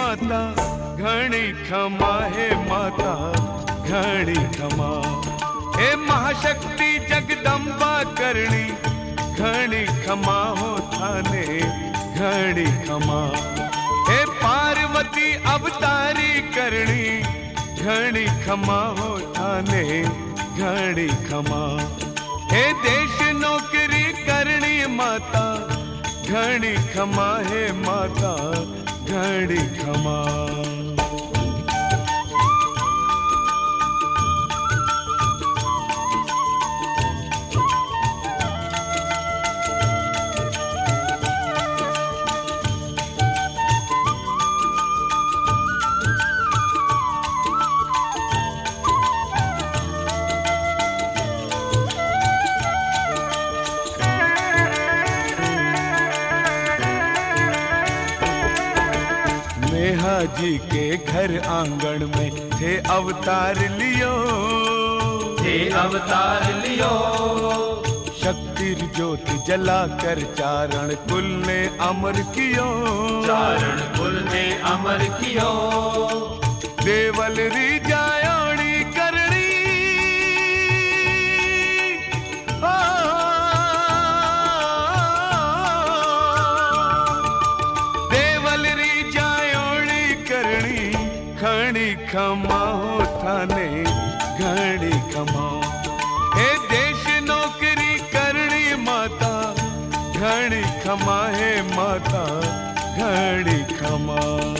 माता घणी क्षमा, हे माता घणी क्षमा। हे महाशक्ति जगदम्बा करणी घणी क्षमा हो थाने घणी क्षमा। हे पार्वती अवतारी करणी घणी क्षमा हो थाने घणी क्षमा। हे देश नौकरी करणी माता घणी क्षमा, हे माता घणी क्षमा। नेहा जी के घर आंगन में थे अवतार लियो, थे अवतार लियो। शक्ति ज्योति जला कर चारण कुल ने अमर कियो, चारण कुल ने अमर कियो। देवल री जायोणी करणी देवल री घणी क्षमा हो थाने घणी क्षमा। हे देश नौकरी करणी माता घणी क्षमा, हे माता घणी क्षमा।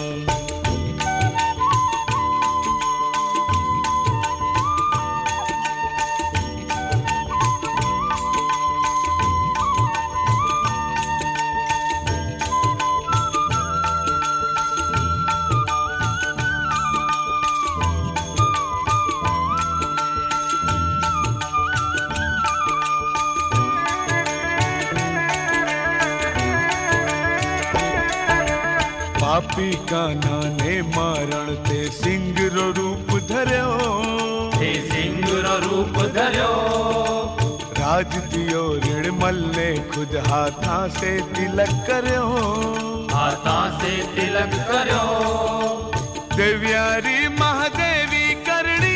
पापी कान्हा ने मारण ते सिंह रो रूप धर्यो, ते सिंह रो रूप धर्यो। राज दियो ऋणमल ने खुद हाथा से तिलक कर्यो, हाथा से तिलक कर्यो। देव्यारी महादेवी करणी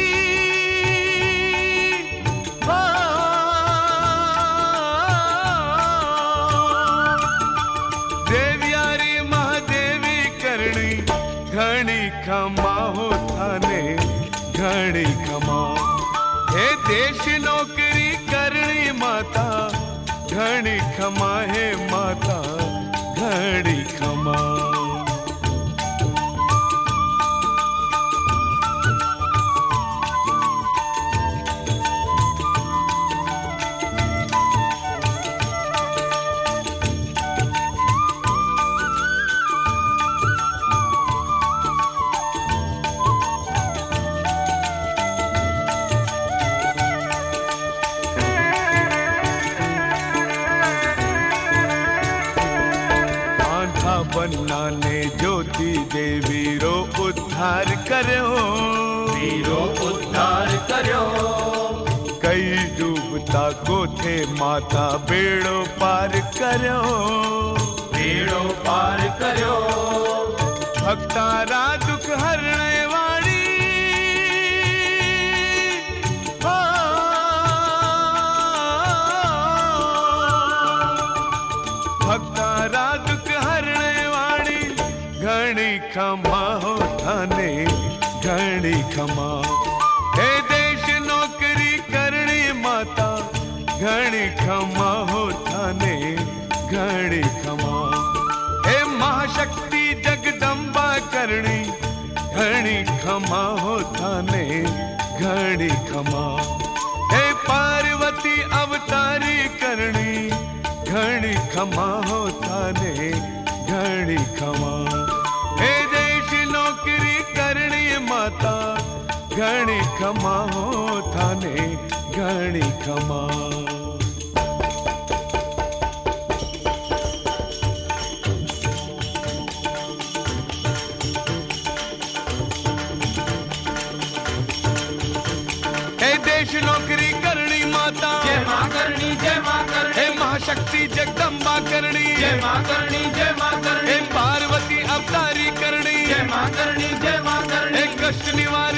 घणी क्षमा हो थाने घणी क्षमा। हे देश नौकरी करणी माता घणी क्षमा, हे माता घणी क्षमा। बन्ना ने ज्योति देवी रो उद्धार कर्यो, वीरो उद्धार कर्यो। कई डूबता को थे माता बेड़ो पार कर्यो, बेड़ो पार कर्यो। भक्तारा दुख हरणे वाणी भक्तारा दुख हरणे वाणी घणी क्षमा हो थाने घणी क्षमा। हे देश नौकरी करणी माता घणी क्षमा हो थाने घणी क्षमा। हे महाशक्ति जगदम्बा करणी घणी क्षमा हो थाने घणी क्षमा। हे पार्वती अवतारी करणी घणी क्षमा हो थाने घणी क्षमा। हे देश नौकरी करणी माता घणी क्षमा हो थाने घणी क्षमा। हे देश नौकरी करणी माता जय मां करणी, जय मां करणी। हे महाशक्ति जगदम्बा करणी, जय मां करणी, जय मां करणी। हे पार्वती अवतारी करणी, मां करणी जय मां करणी कष्ट निवारण